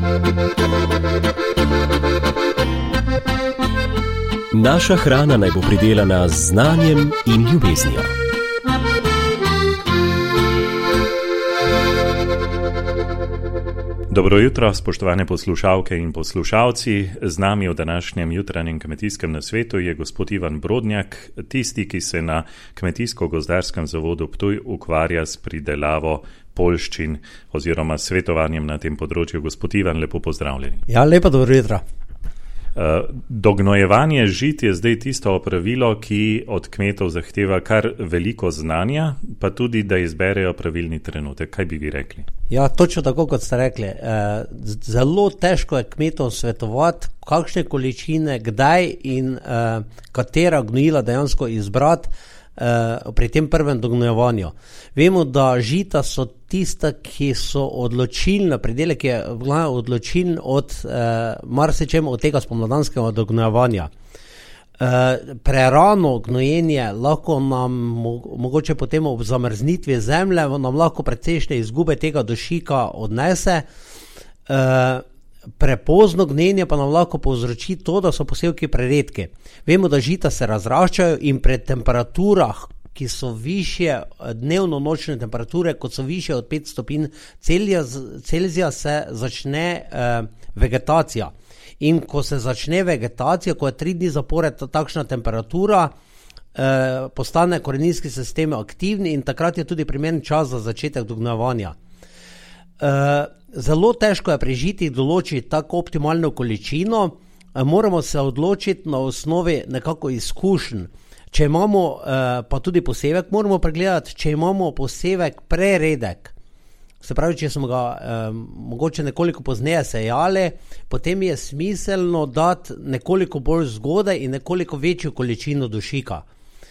Naša hrana naj bo pridelana z znanjem in ljubeznijo. Dobro jutro, spoštovane poslušalke in poslušalci. Z nami v današnjem jutranjem kmetijskem nasvetu je gospod Ivan Brodnjak, tisti, ki se na Kmetijsko-gozdarskem zavodu Ptuj ukvarja s pridelavo poljščin oziroma svetovanjem na tem področju. Gospod Ivan, lepo pozdravljeni. Ja, lepo dobro jutro. Dognojevanje žit je zdaj tisto opravilo, ki od kmetov zahteva kar veliko znanja, pa tudi, da izberejo pravilni trenutek. Kaj bi vi rekli? Ja, točno tako, kot ste rekli. Zelo težko je kmetom svetovati, kakšne količine, kdaj in katera gnojila dejansko izbrati pri tem prvem dognojevanju. Vemo, da žita so tista, ki so odločilna, pridelek je odločilen od marsičem od tega spomladanskega dognojevanja. Prerano gnojenje lahko nam, mogoče potem ob zamrznitvi zemlje, nam lahko precejšnje izgube tega dušika odnese. Prepozno gnojenje pa nam lahko povzroči to, da so posevki preredki. Vemo, da žita se razraščajo in pri temperaturah, ki so višje, dnevno-nočne temperature, kot so višje od 5 stopinj Celzija, se začne vegetacija. In ko se začne vegetacija, ko je 3 dni zapored takšna temperatura, postane koreninski sistem aktivni in takrat je tudi primeren čas za začetek dognojevanja. Zelo težko je pri žitih določiti tako optimalno količino, moramo se odločiti na osnovi nekako izkušenj. Če imamo pa tudi posevek, moramo pregledati, če imamo posevek preredek, se pravi, če smo ga mogoče nekoliko pozneje sejali, potem je smiselno dati nekoliko bolj zgodaj in nekoliko večjo količino dušika.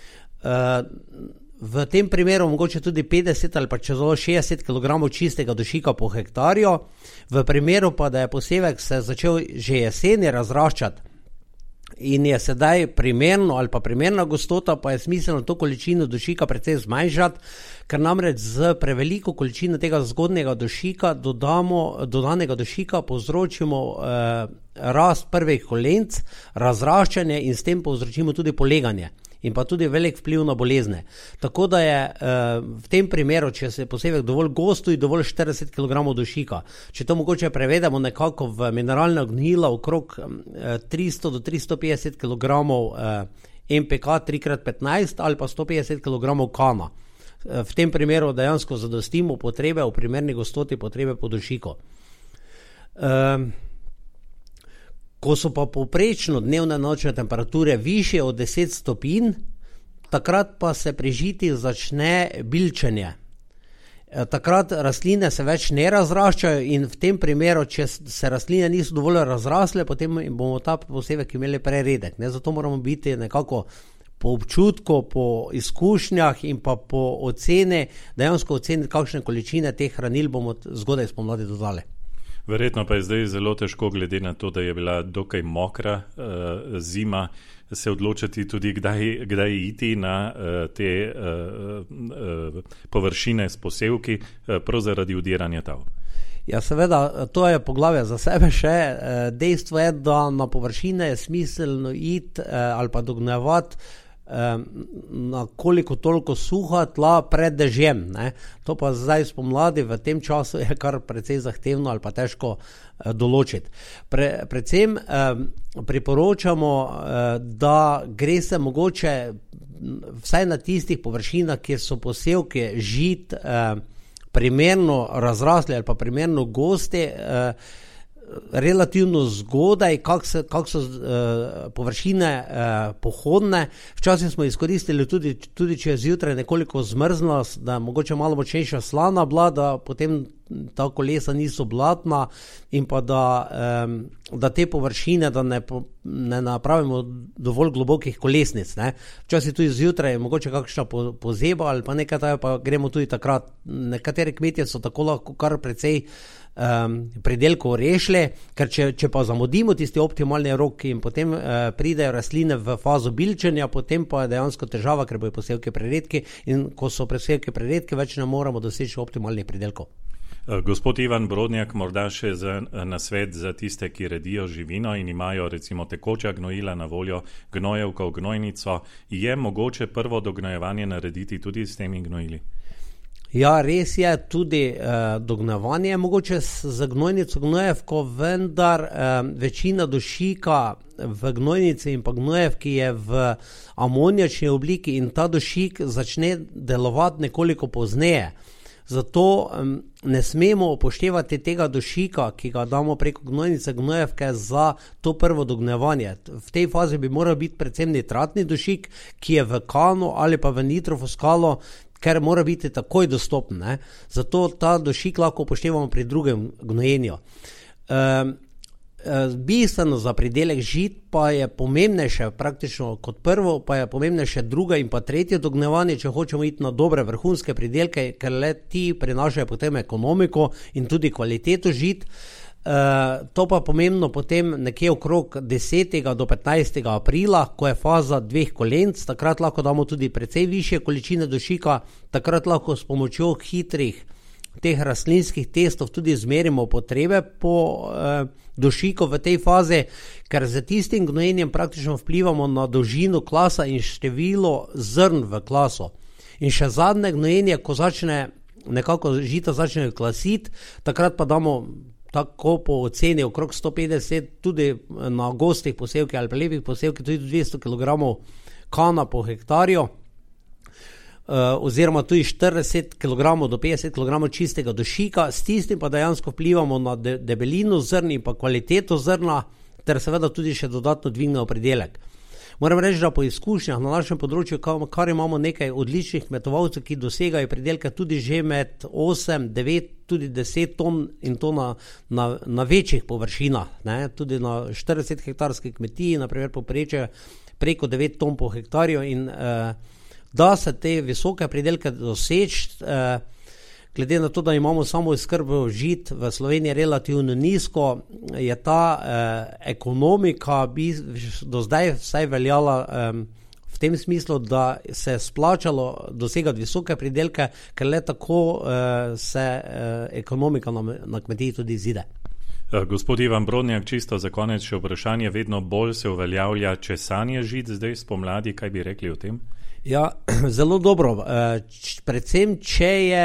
V tem primeru mogoče tudi 50 ali pa celo 60 kg čistega dušika po hektarju, v primeru pa, da je posevek se začel že jeseni razraščati in je sedaj primerno ali pa primerna gostota, pa je smiselno to količino dušika precej zmanjšati, ker namreč z preveliko količino tega zgodnjega dušika dodanega dušika povzročimo rast prvih kolenc, razraščanje in s tem povzročimo tudi poleganje in pa tudi velik vpliv na bolezne. Tako da je v tem primeru, če se posevek dovolj gosto, dovolj 40 kg dušika. Če to mogoče prevedemo nekako v mineralna gnojila okrog 300 do 350 kg MPK 3x15 ali pa 150 kg kana. V tem primeru dejansko zadostimo potrebe v primerni gostoti potrebe po dušiku. Ko so pa povprečno dnevne nočne temperature višje od 10 stopinj, takrat pa se pri žitih začne bilčenje. Takrat rastline se več ne razraščajo in v tem primeru, če se rastline niso dovolj razrasle, potem bomo ta posevek imeli preredek. Zato moramo biti nekako po občutku, po izkušnjah in pa po oceni, dejansko oceniti, kakšne količine teh hranil bomo zgodaj spomladi dodali. Verjetno pa je zdaj zelo težko, glede na to, da je bila dokaj mokra zima, se odločiti tudi, kdaj iti na te površine s posevki, prav zaradi udiranja tal. Ja, seveda, to je poglavje za sebe še. Dejstvo je, da na površine je smiselno iti ali pa dognojevati na koliko toliko suha tla pred dežjem. To pa zdaj spomladi v tem času je kar precej zahtevno ali pa težko določiti. Predvsem priporočamo, da gre se mogoče vsaj na tistih površinah, kjer so posevke žit primerno razrasli ali pa primerno gosti, relativno zgodaj, kak so površine pohodne. Včasih smo izkoristili tudi če je zjutraj nekoliko zmrzla, da mogoče malo močnejša slana bila, da potem ta kolesa niso blatna in pa da te površine, da ne napravimo dovolj globokih kolesnic. Včasih tudi zjutraj mogoče kakšna pozeba ali pa nekaj, pa gremo tudi takrat. Nekateri kmetje so tako lahko kar precej pridelkov rešili, ker če pa zamudimo tisti optimalni rok in potem pridejo rastline v fazo bilčenja, potem pa je dejansko težava, ker bojo posevki preredki in ko so posevki preredki, več ne moramo doseči optimalnih pridelkov. Gospod Ivan Brodnjak, morda še nasvet za tiste, ki redijo živino in imajo recimo tekoča gnojila na voljo, gnojevko, gnojnico. Je mogoče prvo dognojevanje narediti tudi s temi gnojili? Ja, res je, tudi dognojevanje je mogoče z gnojnico, gnojevko, vendar večina dušika v gnojnici in pa gnojevki je v amoniačni obliki in ta dušik začne delovati nekoliko pozneje. Zato ne smemo upoštevati tega dušika, ki ga damo preko gnojnice, gnojevke za to prvo dognojevanje. V tej fazi bi moral biti predvsem nitratni dušik, ki je v kanu ali pa v nitrofoscalu, ker mora biti takoj dostopen. Zato ta dušik lahko upoštevamo pri drugem gnojenju. Bistveno za pridelek žit pa je pomembnejše, praktično kot prvo, pa je pomembnejše druga in pa tretje dognojevanje, če hočemo iti na dobre vrhunske pridelke, ker le ti prinašajo potem ekonomiko in tudi kvaliteto žit. To pa je pomembno potem nekje okrog 10. do 15. aprila, ko je faza 2 kolenc, takrat lahko damo tudi precej višje količine dušika, takrat lahko s pomočjo hitrih teh rastlinskih testov tudi izmerimo potrebe po dušiku v tej fazi, ker z tistim gnojenjem praktično vplivamo na dolžino klasa in število zrn v klasu. In še zadnje gnojenje, ko začne nekako žita začne klasiti, takrat pa damo tako po oceni okrog 150, tudi na gostih posevkih ali pa lepih posevkih, tudi 200 kg kana po hektarju, oziroma tudi 40 kg do 50 kg čistega dušika, s tistim pa dejansko vplivamo na debelino zrn in pa kvaliteto zrna, ter seveda tudi še dodatno dvignemo pridelek. Moram reči, da po izkušnjah na našem področju, kar imamo nekaj odličnih kmetovalcev, ki dosegajo pridelke tudi že med 8, 9, tudi 10 ton in to na večjih površinah, tudi na 40 hektarskih kmetiji, naprimer poprečje preko 9 ton po hektarju in da se te visoke pridelke doseči, glede na to, da imamo samo izkrbo žit v Sloveniji relativno nizko, je ta ekonomika bi do zdaj vsaj veljala v tem smislu, da se je splačalo dosegati visoke pridelke, ker le tako se ekonomika na kmetiji tudi izide. Gospod Ivan Brodnjak, čisto za konec še vprašanje, vedno bolj se uveljavlja česanje žit zdaj spomladi, kaj bi rekli o tem? Ja, zelo dobro. Predvsem, če je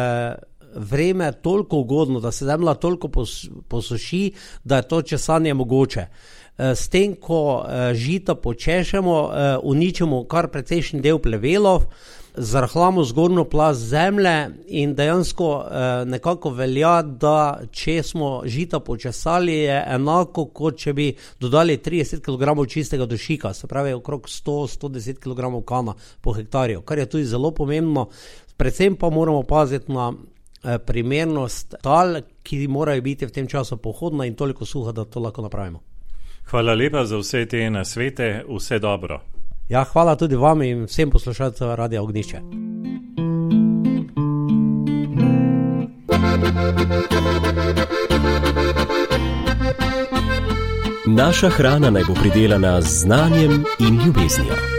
vreme toliko ugodno, da se zemlja toliko posuši, da je to česanje mogoče. S tem, ko žita počešemo, uničimo kar precejšen del plevelov, zrahljamo zgornjo plast zemlje in dejansko nekako velja, da če smo žita počesali, je enako, kot če bi dodali 30 kg čistega dušika, se pravi okrog 100-110 kg kana po hektarju, kar je tudi zelo pomembno. Predvsem pa moramo paziti na primernost tal, ki morajo biti v tem času pohodna in toliko suha, da to lahko napravimo. Hvala lepa za vse te nasvete, vse dobro. Ja, hvala tudi vam in vsem poslušalcem Radia Ognjišče. Naša hrana naj bo pridelana z znanjem in ljubeznijo.